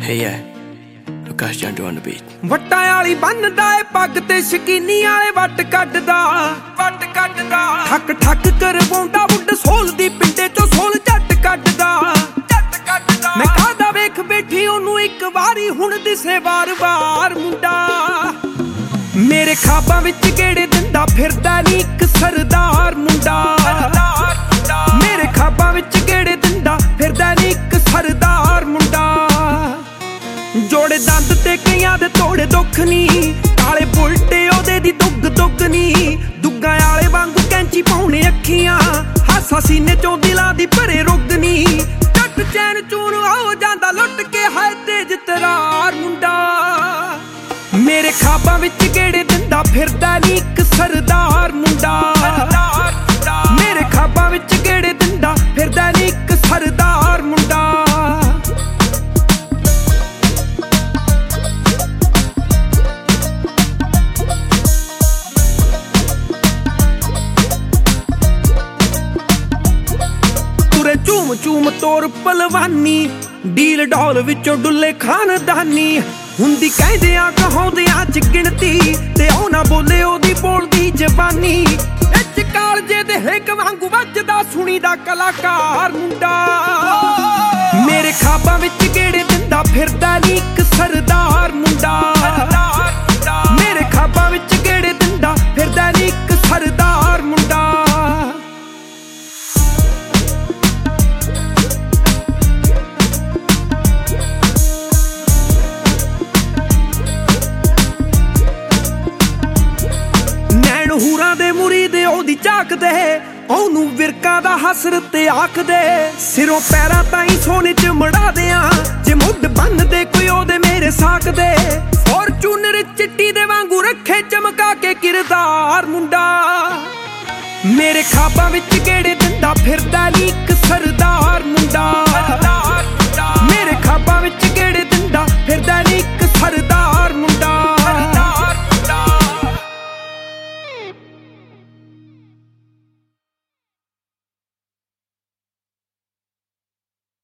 Hey yeah, Akash Jandu on the beat. ਵੱਟਾਂ ਵਾਲੀ ਬੰਨਦਾ ਏ ਪੱਗ ਤੇ ਸ਼ਕੀਨੀ ਵਾਲੇ ਵੱਟ ਕੱਢਦਾ ਠੱਕ ਠੱਕ ਕਰਵਾਉਂਦਾ ਬੁੱਢ ਸੋਲ ਦੀ ਪਿੰਡੇ ਚੋਂ ਸੋਲ ਝੱਟ ਕੱਢਦਾ ਮੈਂ ਕਹਦਾ ਵੇਖ ਬੈਠੀ ਉਹਨੂੰ ਇੱਕ ਵਾਰੀ ਹੁਣ ਦਿਸੇ ਵਾਰ-ਵਾਰ ਮੁੰਡਾ ਮੇਰੇ ਖਾਬਾਂ ਵਿੱਚ ਗੇੜੇ ਦਿੰਦਾ ਫਿਰਦਾ ਨੀ ਇੱਕ ਸਰਦਾਰ ਮੁੰਡਾ ਮੇਰੇ ਖਾਬਾਂ ਵਿੱਚ ਗੇੜੇ ਦਿੰਦਾ ਫਿਰਦਾ ਨੀ ਇੱਕ ਸਰਦਾਰ ਮੁੰਡਾ ਜੋੜੇ ਦੰਦ ਤੇ ਕਈਆਂ ਦੇ ਤੋੜੇ ਦੁੱਖ ਨੀ ਕਾਲੇ ਬੁਲਟੇ ਉਹਦੇ ਦੀ ਦੁੱਗ ਨੀ ਦੁੱਗਾਂ ਵਾਲੇ ਵਾਂਗੂ ਕੈਂਚੀ ਪਾਉਣੇ ਅੱਖੀਆਂ ਹਾਸਾ ਸੀਨੇ ਚੋਂ ਦਿਲਾਂ ਦੀ ਭਰੇ ਰੁੱਗ ਨੀ ਟੱਟ ਚੈਨ ਚੂਨ ਹੋ ਜਾਂਦਾ ਲੁੱਟ ਕੇ ਹਾਏ ਤੇਜ ਤਰਾਰ ਮੁੰਡਾ ਮੇਰੇ ਖਾਬਾਂ ਵਿੱਚ ਗੇੜੇ ਦਿੰਦਾ ਫਿਰਦਾ ਨੀ ਇੱਕ ਸਰਦਾਰ ਮੁੰਡਾ ਮੇਰੇ ਖਾਬਾਂ ਵਿੱਚ ਗੇੜੇ ਦਿੰਦਾ ਫਿਰਦਾ ਨੀ ਇੱਕ ਸਰਦਾਰ ਮੁੰਡਾ ਚੂਮ ਚੂਮ ਤੋਰ ਪਲਵਾਨੀ ਡੀਲ ਡੌਲ ਵਿੱਚੋਂ ਡੁੱਲੇ ਖਾਨਦਾਨੀ ਹੁੰਦੀ ਕਹਿੰਦਿਆਂ ਕਹਾਉਂਦਿਆਂ ਚ ਗਿਣਤੀ ਤੇ ਉਹ ਨਾ ਬੋਲੇ ਉਹਦੀ ਬੋਲਦੀ ਜ਼ਬਾਨੀ ਇੱਚ ਕਾਲਜੇ ਦੇ ਹਿੱਕ ਵਾਂਗੂ ਵੱਜਦਾ ਸੁਣੀ ਦਾ ਕਲਾਕਾਰ ਮੁੰਡਾ ਮੇਰੇ ਖਾਬਾਂ ਵਿੱਚ ਗੇੜੇ ਦਿੰਦਾ ਫਿਰਦਾ ਨੀ ਇੱਕ ਸਰਦਾਰ ਮੁੰਡਾ ਮੇਰੇ ਖਾਬਾਂ ਵਿੱਚ ਗੇੜੇ ਦਿੰਦਾ ਫਿਰਦਾ ਨੀ ਇੱਕ ਸਰਦਾਰ ਮੁੰਡਾ ਹੂਰਾਂ ਦੇ ਮੁਰੀਦ ਉਹਦੀ ਝਾਕਦੇ ਉਹਨੂੰ ਵਿਰਕਾਂ ਦਾ ਹਸਰਤ ਆਖਦੇ ਸਿਰੋਂ ਪੈਰਾਂ ਤਾਈਂ ਸੋਨੇ ਚ ਮੜਾ ਦਿਆਂ ਜੇ ਮੁੱਢ ਬੰਨਦੇ ਕੋਈ ਉਹਦੇ ਮੇਰੇ ਸਾਕਦੇ ਫੋਰਚੂਨਰ ਚਿੱਟੀ ਦੇ ਵਾਂਗੂ ਰੱਖੇ ਚਮਕਾ ਕੇ ਕਿਰਦਾਰ ਮੁੰਡਾ ਮੇਰੇ ਖਾਬਾਂ ਵਿੱਚ ਗੇੜੇ ਦਿੰਦਾ ਫਿਰਦਾ ਨੀ ਇੱਕ